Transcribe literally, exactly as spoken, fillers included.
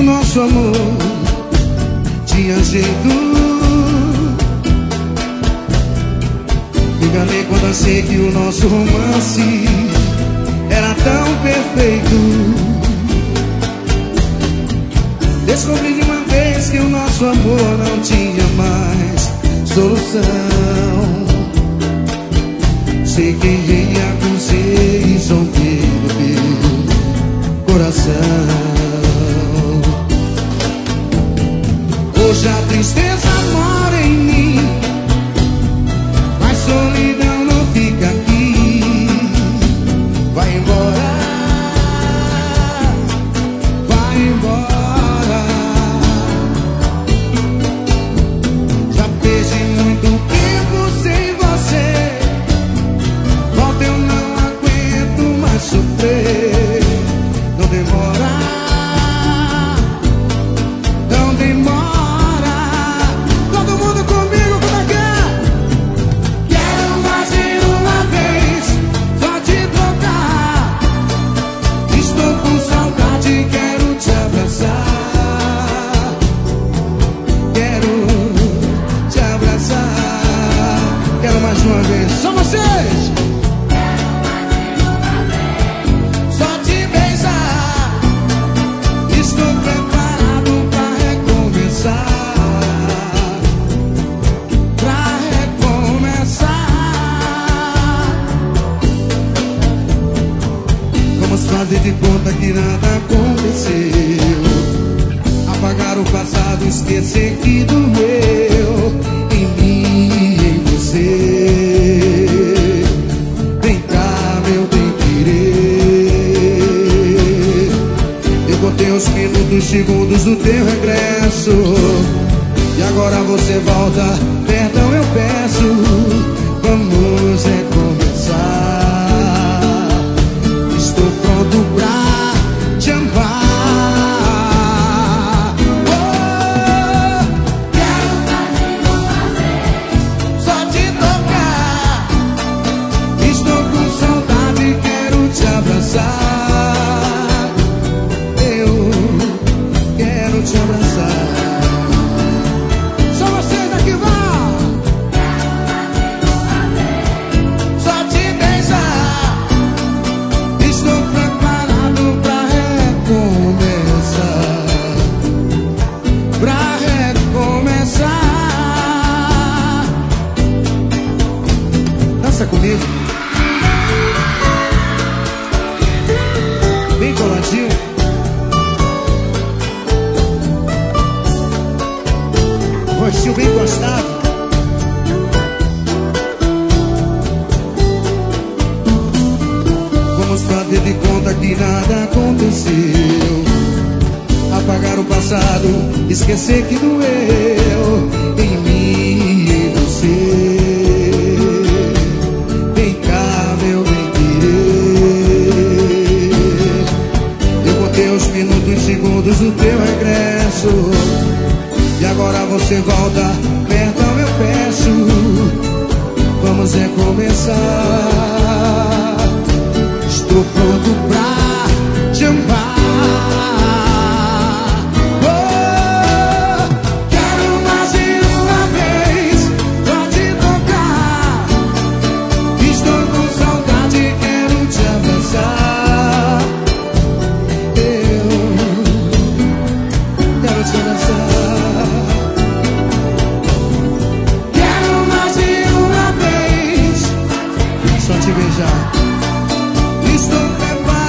o nosso amor tinha jeito. Me enganei quando achei que o nosso romance era tão perfeito. Descobri de uma vez que o nosso amor não tinha mais solução. Sei que errei, acusei e zonguei no meu coração. Hoje a tristeza mora em mim, mas solidão não fica aqui. Vai embora, vai embora. Já perdi muito tempo sem você. Volta, eu não aguento mais sofrer. Não demora, não demora. Todo mundo comigo, como é que é? Quero mais de uma vez só te tocar. Estou com saudade, quero te abraçar. Quero te abraçar. Quero mais de uma vez, só vocês. Só te beijar. Estou preparado pra recomeçar. Pra recomeçar. Vamos fazer de conta que nada aconteceu. Apagar o passado, esquecer que doeu em mim e em você. Vem cá, meu bem querer. Eu contei os minutos, segundos do teu regresso. E agora você volta, perdão eu peço. Vamos recomeçar. Estou pronto pra te amar. Oh, quero mais de uma vez só te tocar. Estou com saudade, quero te abraçar. Eu quero te abraçar. Só vocês aqui vão. Só te beijar. Estou preparado pra recomeçar. Pra recomeçar. Dança comigo. Bem coladinho. Rostinho bem encostado. Vamos fazer de conta que nada aconteceu. Apagar o passado, esquecer que doeu em mim e em você. Vem cá, meu bem querer. Eu contei os minutos, segundos do teu regresso. E agora você volta, perdão eu peço. Vamos recomeçar. Estou pronto pra te amar. Oh, quero mais de uma vez só te tocar. Estou com saudade, quero te abraçar. Eu quero te abraçar. Quero mais de uma vez só te beijar. Estou preparado